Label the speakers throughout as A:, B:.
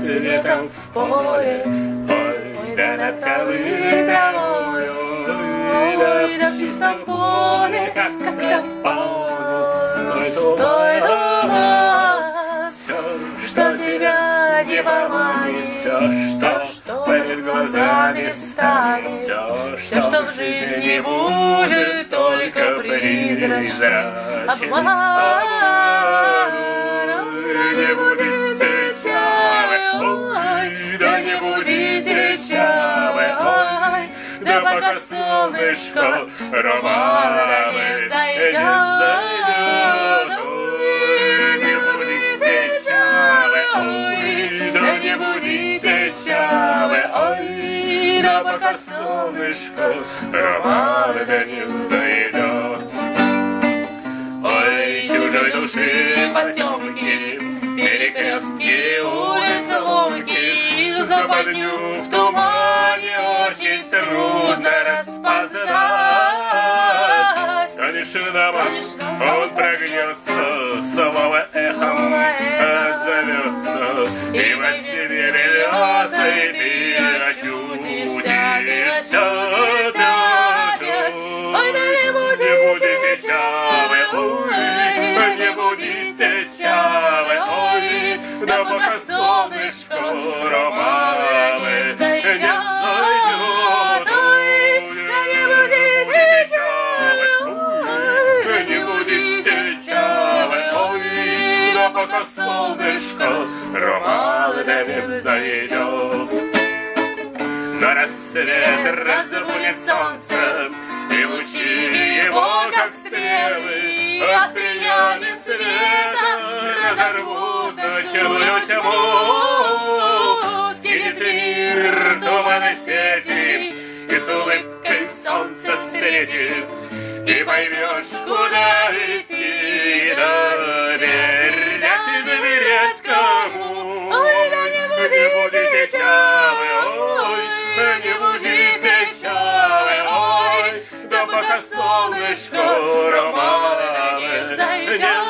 A: рассветом в поле, ой, да над ковылой травою, ой, да в чистом поле, как пустой туман. Все, что тебя не поймает, все, что перед глазами станет, все, что в жизни будет, только призрачный обман. Не будите чавы, ой, да не будете чавы, ой, да пока солнышко романы зайдет. Не будите чавы, ой, да не будите чавы, ой, да пока солнышко романы не зайдет. Ой, чужой души потемки, перекрестки, улицы, ломки, западню в тумане очень трудно распознать. Станешь на мост, он прогнется, слово эхом отзовется, и во сне берется, и ты очутишься опять. Ой, да не будете чавы, ой, не будите чавы, ой, да пока солнышко романы не зайдет. Ой, да не будете чавы, ой, не будете чавы, ой, да пока солнышко романы не зайдет. На рассвет разбудит солнце, и лучи его, как стрелы, остриями света разорвут ночную тьму. Скинет мир туманной сети, и с улыбкой солнце встретит, и поймешь, куда идти, доверять кому. Ой, да не будете чавы, ой, не будете чавы, ой, да пока солнышко романы не зайдет.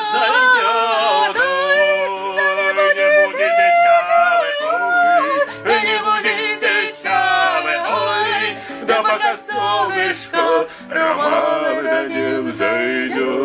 A: Ой, да не будете чавы, ой, не будете чавы, ой, да пока солнышко романы не взойдет.